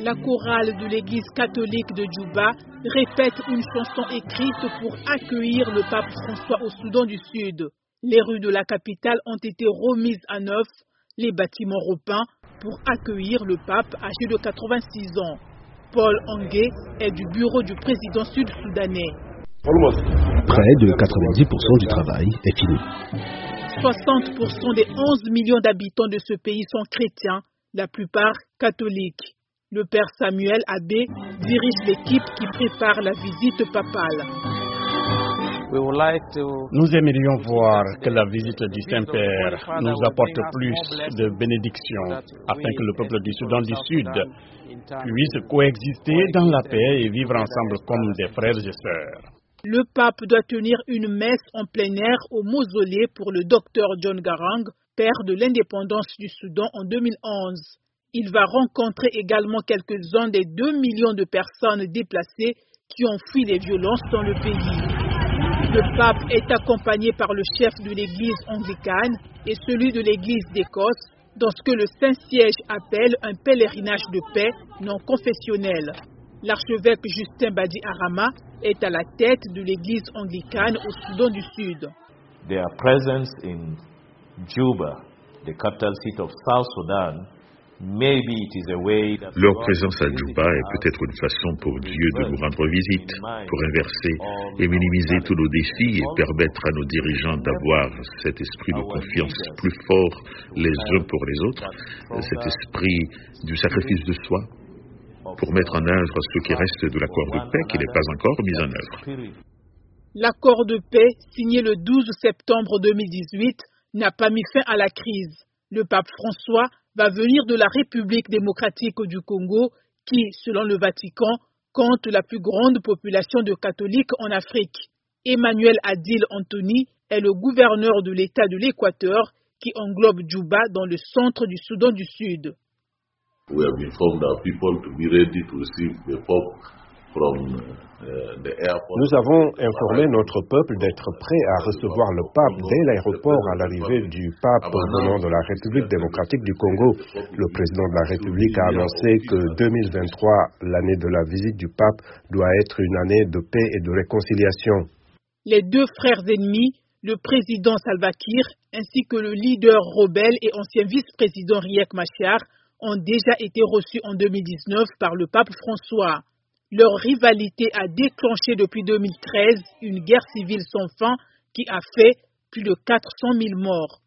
La chorale de l'église catholique de Djouba répète une chanson écrite pour accueillir le pape François au Soudan du Sud. Les rues de la capitale ont été remises à neuf, les bâtiments repeints pour accueillir le pape âgé de 86 ans. Paul Angé est du bureau du président sud-soudanais. Près de 90% du travail est fini. 60% des 11 millions d'habitants de ce pays sont chrétiens, la plupart catholiques. Le père Samuel Abbé dirige l'équipe qui prépare la visite papale. Nous aimerions voir que la visite du Saint-Père nous apporte plus de bénédictions afin que le peuple du Soudan du Sud puisse coexister dans la paix et vivre ensemble comme des frères et sœurs. Le pape doit tenir une messe en plein air au mausolée pour le docteur John Garang, père de l'indépendance du Soudan en 2011. Il va rencontrer également quelques-uns des 2 millions de personnes déplacées qui ont fui les violences dans le pays. Le pape est accompagné par le chef de l'église anglicane et celui de l'église d'Écosse dans ce que le Saint-Siège appelle un pèlerinage de paix non confessionnel. L'archevêque Justin Badi Arama est à la tête de l'église anglicane au Soudan du Sud. Their presence in Juba, the capital city of South Sudan, leur présence à Djouba est peut-être une façon pour Dieu de nous rendre visite, pour inverser et minimiser tous nos défis et permettre à nos dirigeants d'avoir cet esprit de confiance plus fort les uns pour les autres, cet esprit du sacrifice de soi, pour mettre en œuvre ce qui reste de l'accord de paix qui n'est pas encore mis en œuvre. L'accord de paix, signé le 12 septembre 2018, n'a pas mis fin à la crise. Le pape François va venir de la République démocratique du Congo qui, selon le Vatican, compte la plus grande population de catholiques en Afrique. Emmanuel Adil Anthony est le gouverneur de l'État de l'Équateur qui englobe Djouba dans le centre du Soudan du Sud. Nous avons informé notre peuple d'être prêt à recevoir le pape dès l'aéroport à l'arrivée du pape venant de la République démocratique du Congo. Le président de la République a annoncé que 2023, l'année de la visite du pape, doit être une année de paix et de réconciliation. Les deux frères ennemis, le président Salva Kiir ainsi que le leader rebelle et ancien vice-président Riek Machar, ont déjà été reçus en 2019 par le pape François. Leur rivalité a déclenché depuis 2013 une guerre civile sans fin qui a fait plus de 400 000 morts.